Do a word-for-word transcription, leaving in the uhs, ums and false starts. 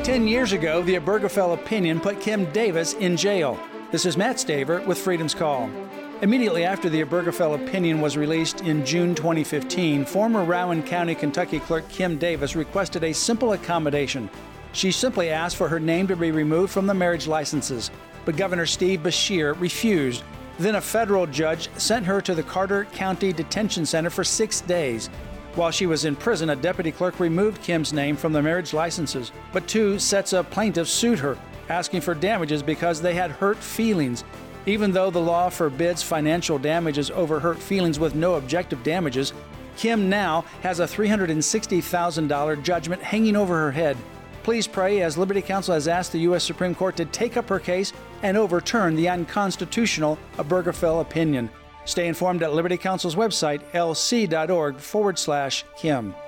Ten years ago, the Obergefell opinion put Kim Davis in jail. This is Matt Staver with Freedom's Call. Immediately after the Obergefell opinion was released in June twenty fifteen, former Rowan County, Kentucky clerk Kim Davis requested a simple accommodation. She simply asked for her name to be removed from the marriage licenses, but Governor Steve Beshear refused. Then a federal judge sent her to the Carter County Detention Center for six days. While she was in prison, a deputy clerk removed Kim's name from the marriage licenses, but two sets of plaintiffs sued her, asking for damages because they had hurt feelings. Even though the law forbids financial damages over hurt feelings with no objective damages, Kim now has a three hundred sixty thousand dollars judgment hanging over her head. Please pray as Liberty Counsel has asked the U S Supreme Court to take up her case and overturn the unconstitutional Obergefell opinion. Stay informed at Liberty Counsel's website, lc.org forward slash Kim.